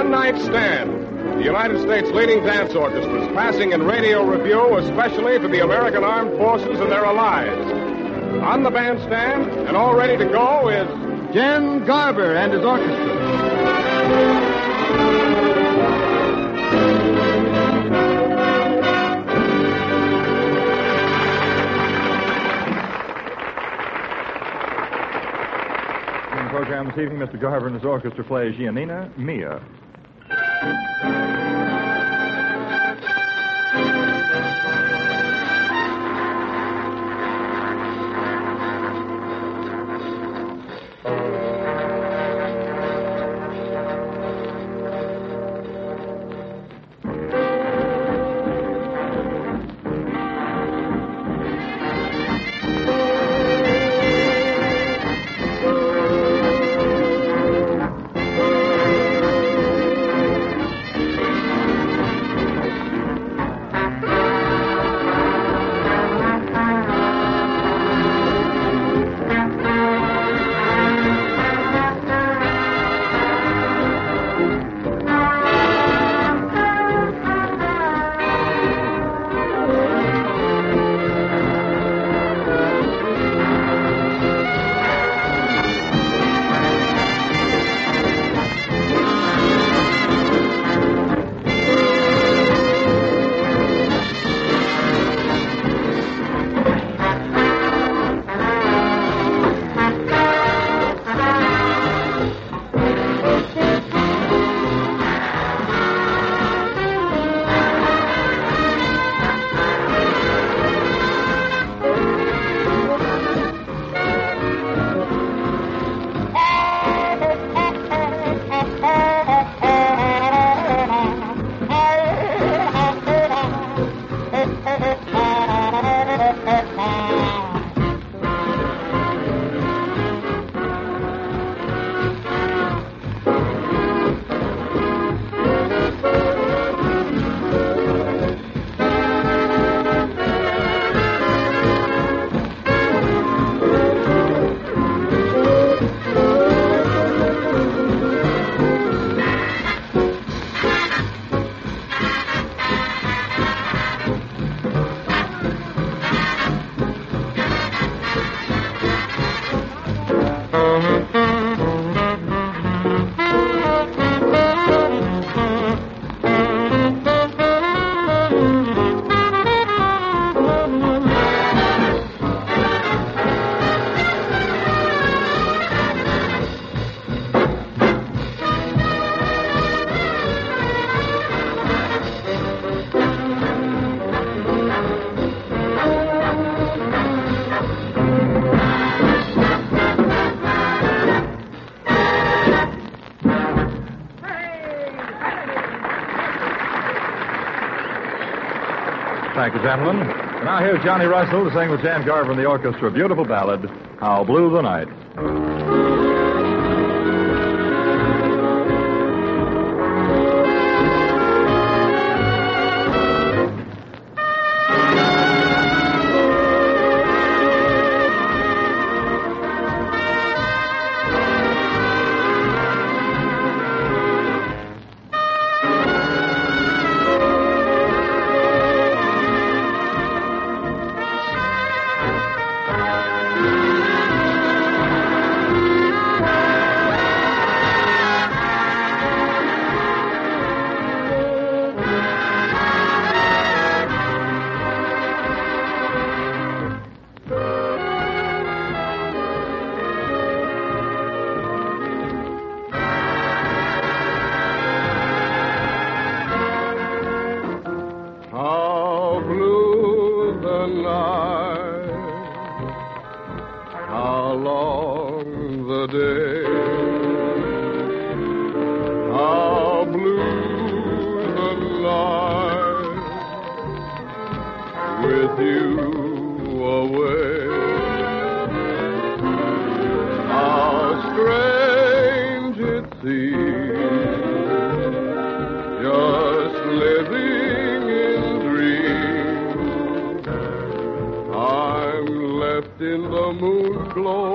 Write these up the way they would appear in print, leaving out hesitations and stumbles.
One Night Stand, the United States leading dance orchestras passing in radio review, especially for the American Armed Forces and their allies. On the bandstand and all ready to go is Jen Garber and his orchestra. Program this evening, Mr. Garver and his orchestra plays Giannina Mia. Thank you, gentlemen. And now here's Johnny Russell to sing with Jan Garver and the orchestra a beautiful ballad, How Blue the Night.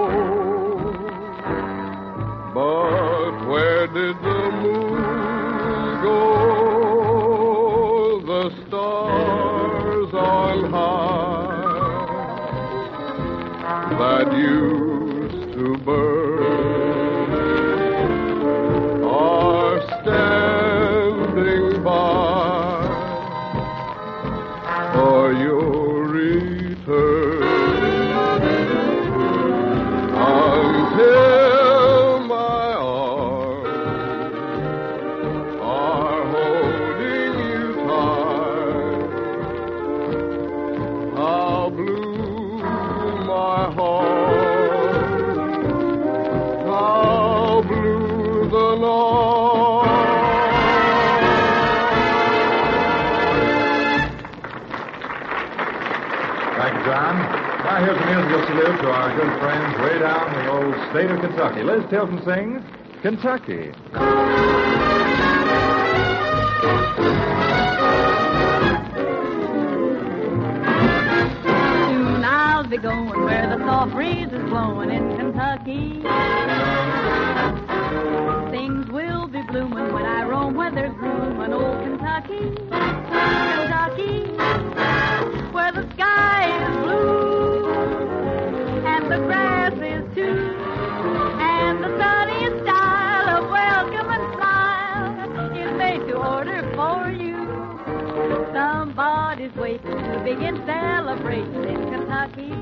But where did the moon that used to burn are standing by for your return until my arms are holding you tight. How blue my heart, how blue the night. Thank you, John. Now here's a musical salute to our good friends way down in the old state of Kentucky. Liz Tilton sings Kentucky. Soon I'll be going where the soft breeze is blowing in Kentucky. Things will be blooming when I roam where there's room in old Kentucky. Kentucky, where the sky is blue and the grass is too, and the sunny style of welcome and smile is made to order for you. Somebody's waiting to begin celebrating in Kentucky.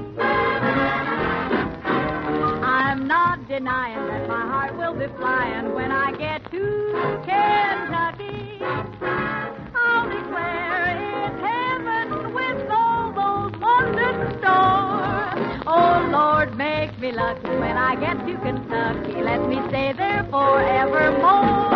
I'm not denying that my heart will be flying when I get to Kentucky. I'll declare it's heaven with all those wonders store. Oh, Lord, make me lucky when I get to Kentucky. Let me stay there forevermore.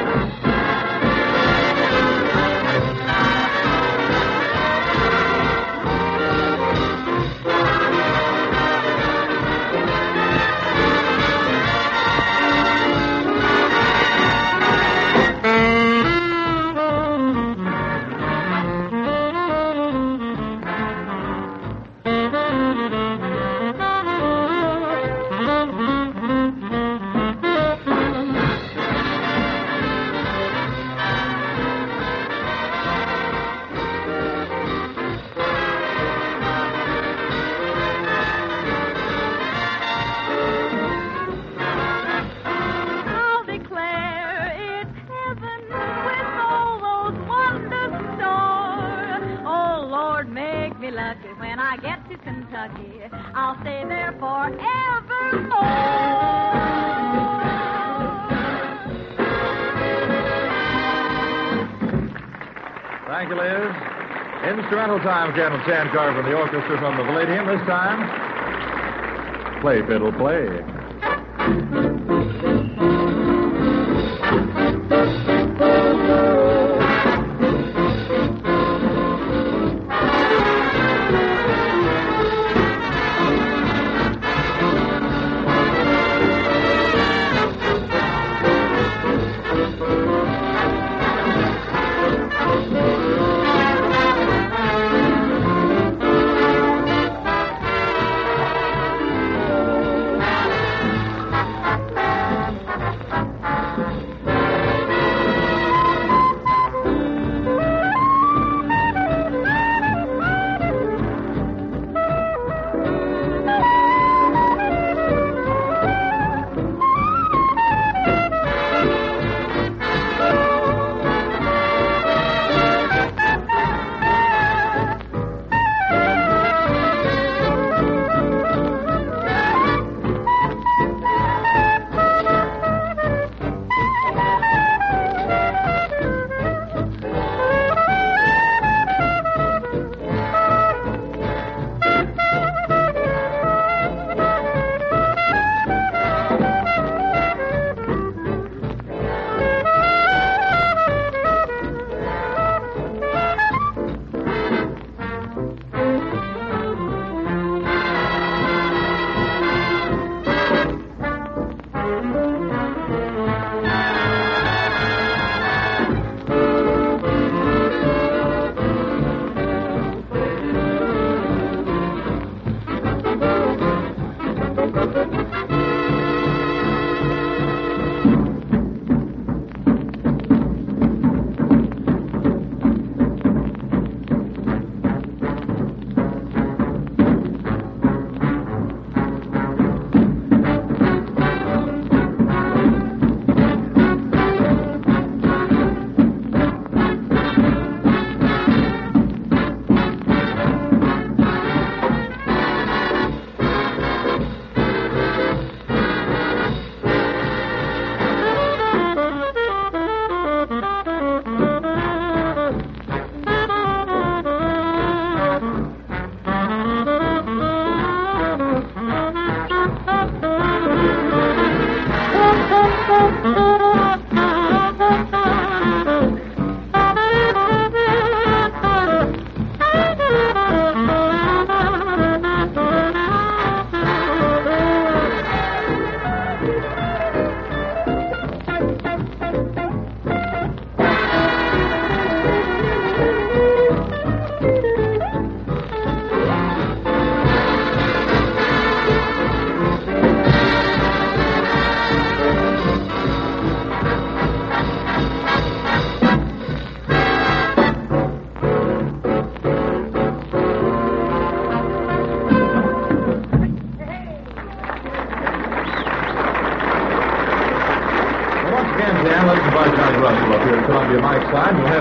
I'll stay there forevermore. Thank you, Liz. Instrumental time again with Jan Garver and the orchestra from the Palladium. This time, Play Fiddle Play.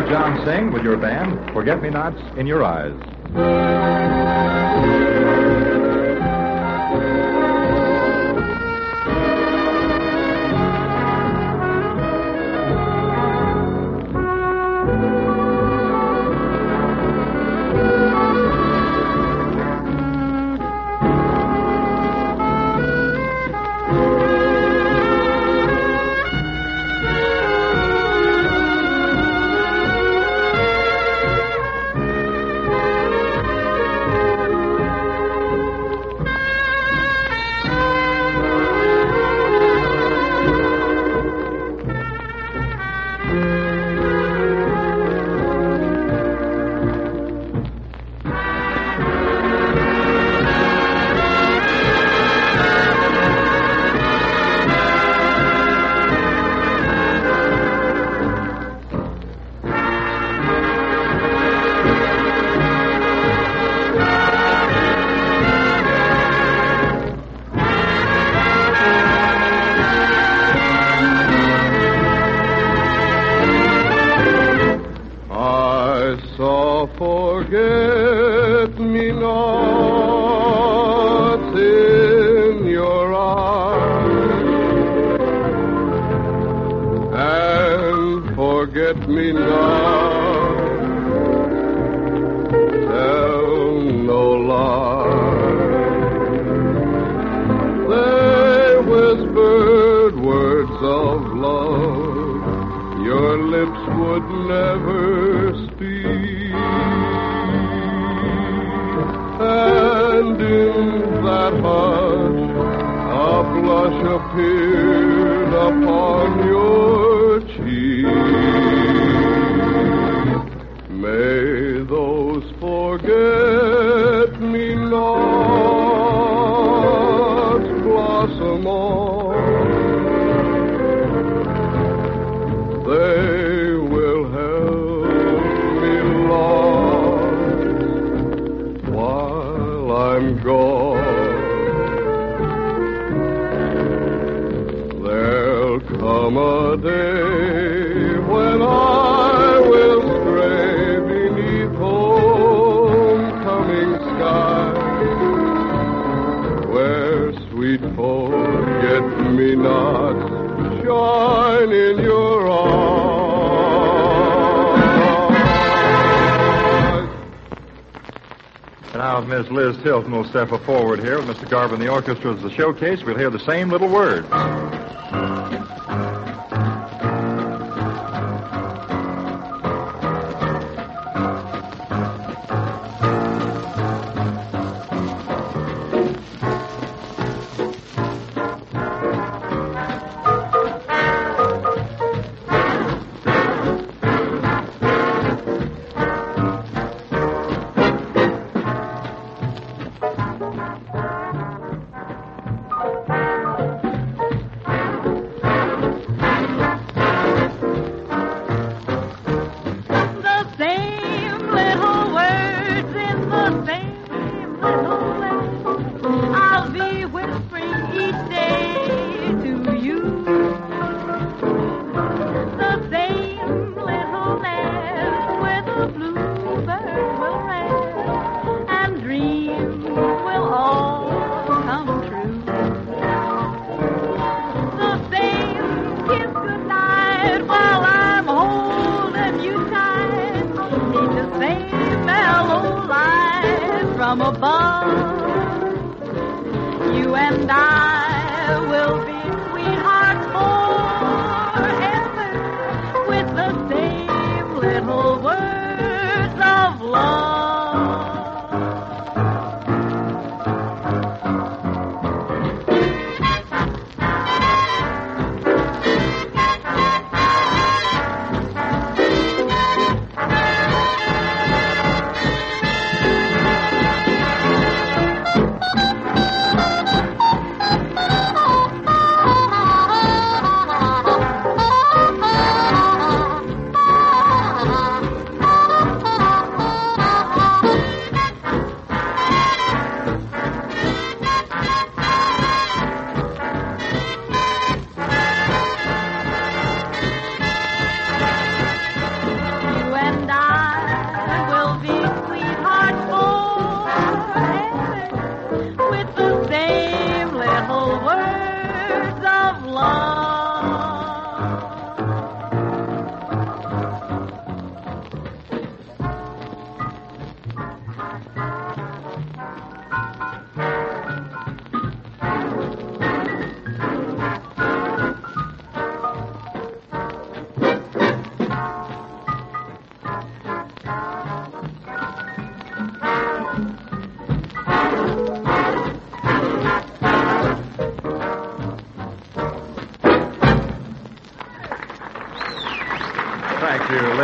John Sing with your band, Forget-Me-Nots in Your Eyes. Forget-me-nots in your eyes, and forget-me-nots tell no lie. They whispered words of love your lips would never speak. And in that hush, a blush appeared upon your cheek. May those forget-me-nots blossom on. They will help me lost while I'm gone. There'll come a day when I will stray beneath homecoming skies, where sweet forget-me-nots shine in your eyes. And now, if Miss Liz Hilton will step forward here with Mr. Garver and the orchestra as the showcase, we'll hear the same little words. From above, you and I will be sweethearts forever, with the same little words of love.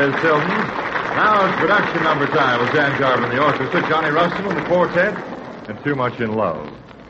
Liz Tilden. Now it's production number time with Jan Garvin and the orchestra, Johnny Russell and the quartet, and Too Much in Love.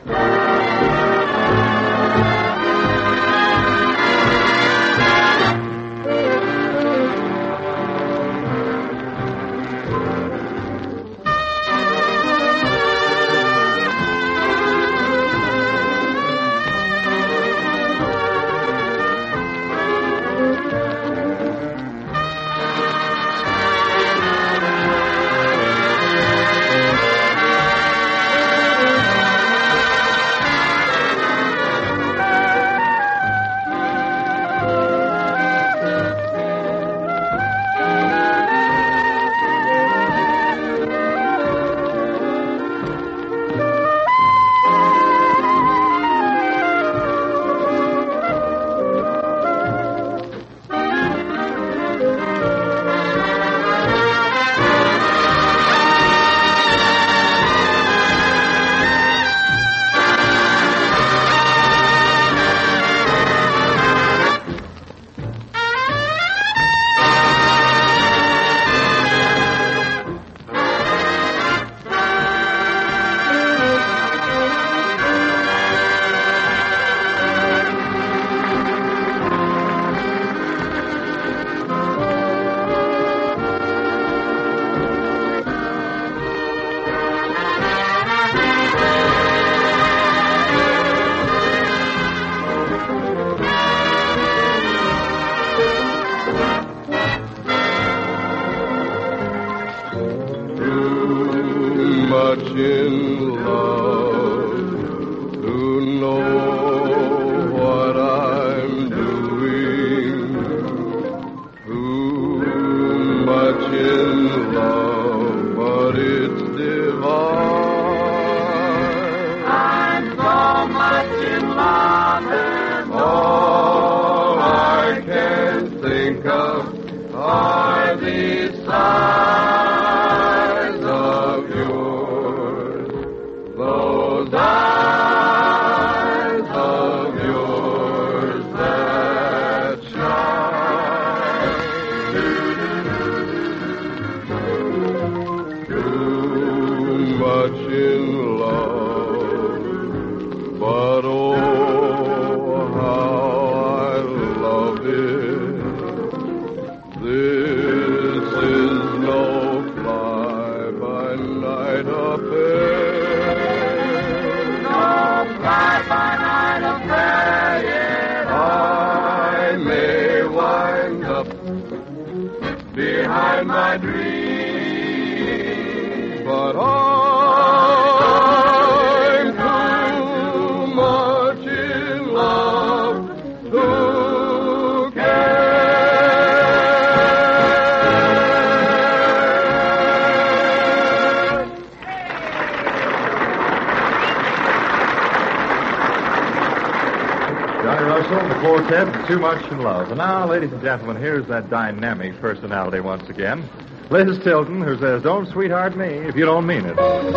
Too Much in Love. And now, ladies and gentlemen, here's that dynamic personality once again. Liz Tilden, who says, "Don't sweetheart me if you don't mean it."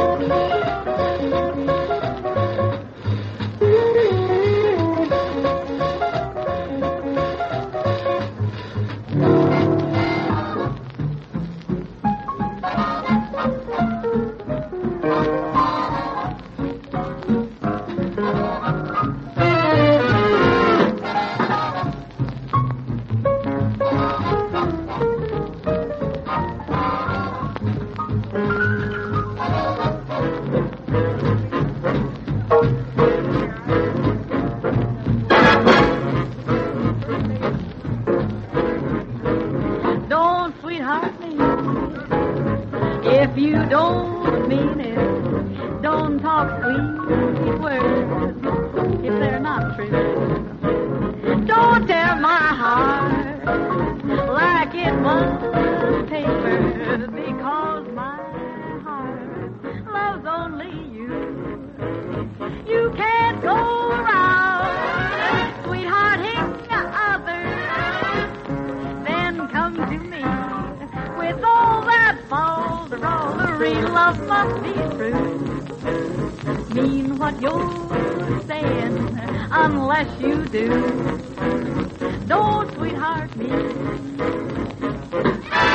Unless you do, don't sweetheart me.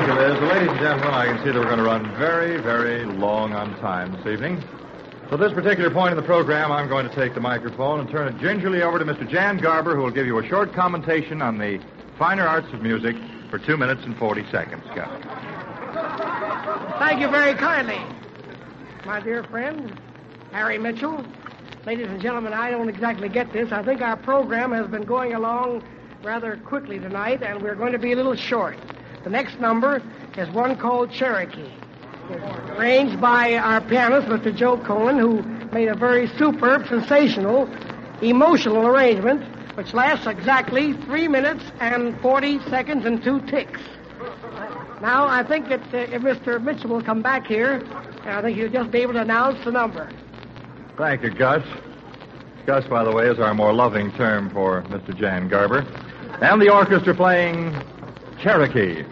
Thank you, Liz. Well, ladies and gentlemen, I can see that we're going to run very, very long on time this evening. So at this particular point in the program, I'm going to take the microphone and turn it gingerly over to Mr. Jan Garber, who will give you a short commentation on the finer arts of music for 2 minutes and 40 seconds. Go. Thank you very kindly, my dear friend, Harry Mitchell. Ladies and gentlemen, I don't exactly get this. I think our program has been going along rather quickly tonight, and we're going to be a little short. The next number is one called Cherokee. It's arranged by our pianist, Mr. Joe Cohen, who made a very superb, sensational, emotional arrangement, which lasts exactly 3 minutes and 40 seconds and 2 ticks. Now, I think that if Mr. Mitchell will come back here, I think he'll just be able to announce the number. Thank you, Gus. Gus, by the way, is our more loving term for Mr. Jan Garber. And the orchestra playing Cherokee.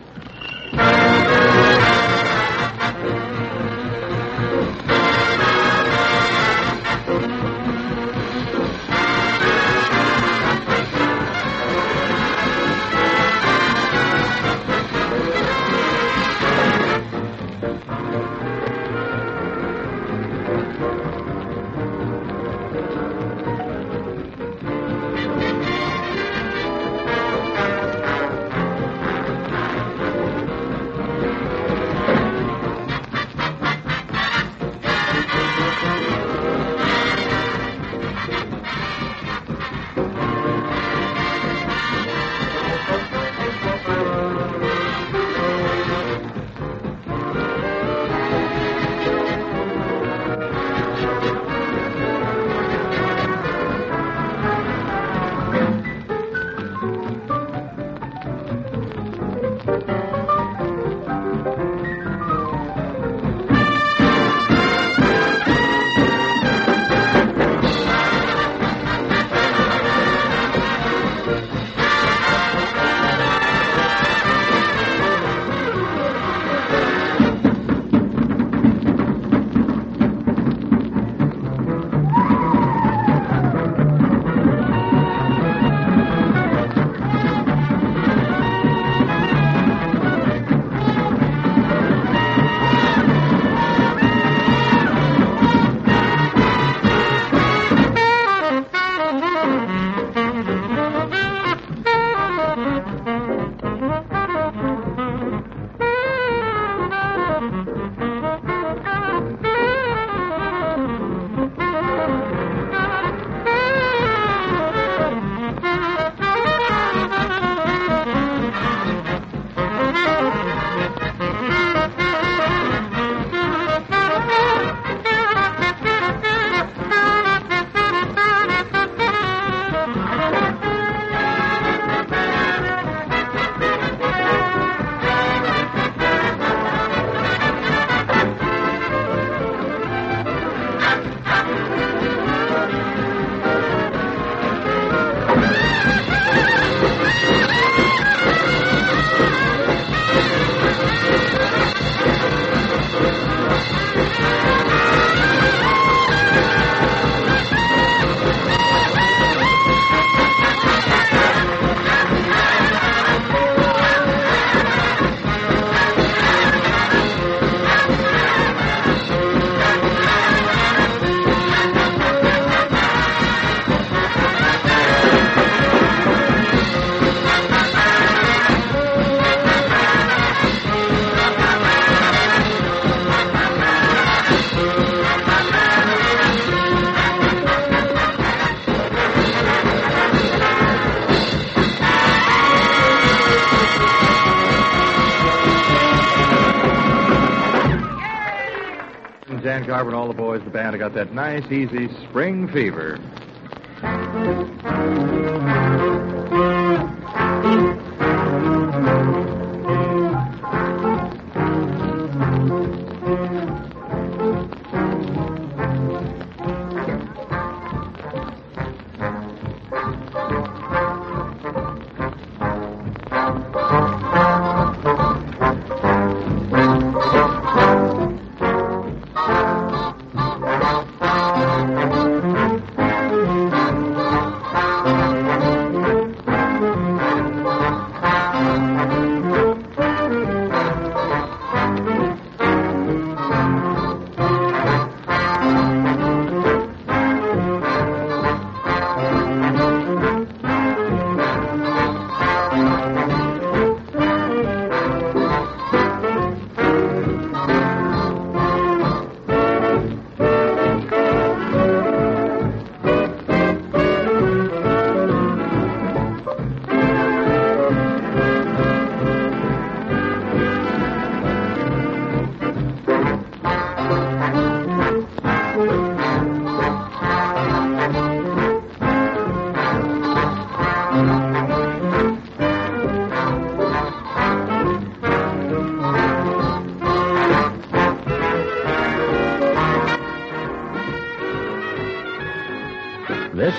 Jan Garber and all the boys, the band, have got that nice, easy spring fever.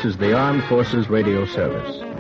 This is the Armed Forces Radio Service.